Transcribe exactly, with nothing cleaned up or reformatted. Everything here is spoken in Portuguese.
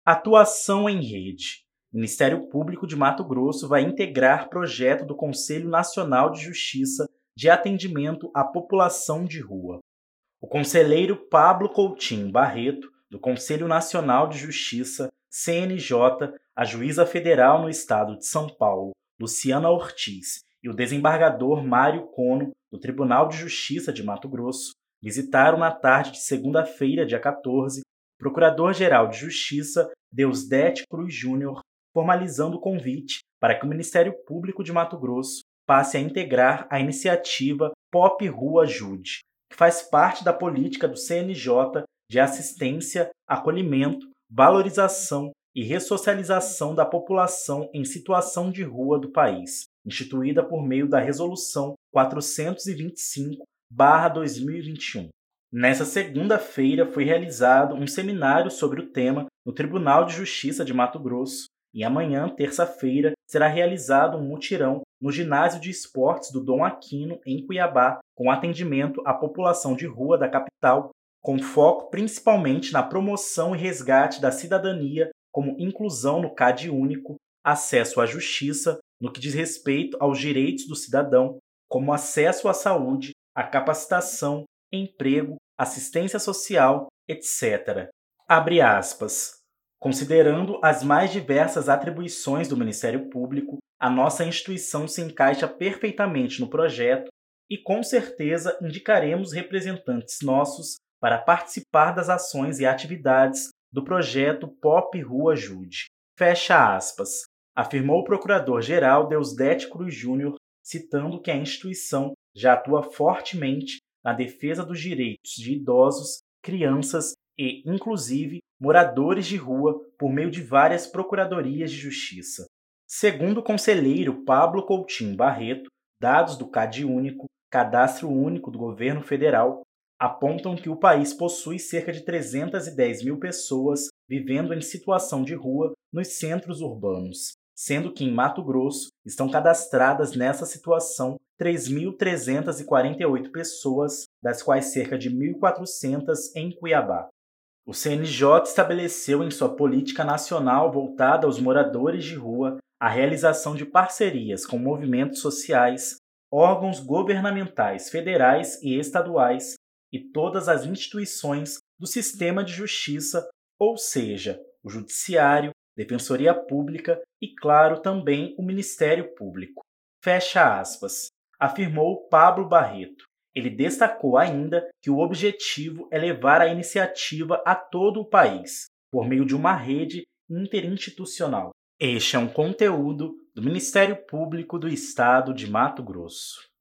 Atuação em rede. O Ministério Público de Mato Grosso vai integrar projeto do Conselho Nacional de Justiça de Atendimento à População de Rua. O conselheiro Pablo Coutinho Barreto, do Conselho Nacional de Justiça, C N J, a juíza federal no estado de São Paulo, Luciana Ortiz, e o desembargador Mário Cono, do Tribunal de Justiça de Mato Grosso, visitaram na tarde de segunda-feira, dia quatorze, o Procurador-Geral de Justiça, Deusdete Cruz Júnior, formalizando o convite para que o Ministério Público de Mato Grosso passe a integrar a iniciativa Pop Rua Ajude, que faz parte da política do C N J de assistência, acolhimento, valorização e ressocialização da população em situação de rua do país, instituída por meio da Resolução quatrocentos e vinte e cinco barra dois mil e vinte e um. Nessa segunda-feira foi realizado um seminário sobre o tema no Tribunal de Justiça de Mato Grosso e amanhã, terça-feira, será realizado um mutirão no Ginásio de Esportes do Dom Aquino, em Cuiabá, com atendimento à população de rua da capital, com foco principalmente na promoção e resgate da cidadania, como inclusão no C A D único, acesso à justiça, no que diz respeito aos direitos do cidadão, como acesso à saúde, à capacitação, emprego, assistência social, etcétera. Abre aspas. Considerando as mais diversas atribuições do Ministério Público, a nossa instituição se encaixa perfeitamente no projeto e, com certeza, indicaremos representantes nossos para participar das ações e atividades do projeto Pop Rua Ajude. Fecha aspas, afirmou o Procurador-Geral Deusdete Cruz Júnior, citando que a instituição já atua fortemente na defesa dos direitos de idosos, crianças e, inclusive, moradores de rua por meio de várias procuradorias de justiça. Segundo o conselheiro Pablo Coutinho Barreto, dados do C A D único, Cadastro Único do Governo Federal, apontam que o país possui cerca de trezentas e dez mil pessoas vivendo em situação de rua nos centros urbanos, sendo que em Mato Grosso estão cadastradas nessa situação três mil trezentas e quarenta e oito pessoas, das quais cerca de mil e quatrocentas em Cuiabá. O C N J estabeleceu em sua política nacional voltada aos moradores de rua a realização de parcerias com movimentos sociais, órgãos governamentais federais e estaduais e todas as instituições do sistema de justiça, ou seja, o Judiciário, Defensoria Pública e, claro, também o Ministério Público. Fecha aspas, afirmou Pablo Barreto. Ele destacou ainda que o objetivo é levar a iniciativa a todo o país, por meio de uma rede interinstitucional. Este é um conteúdo do Ministério Público do Estado de Mato Grosso.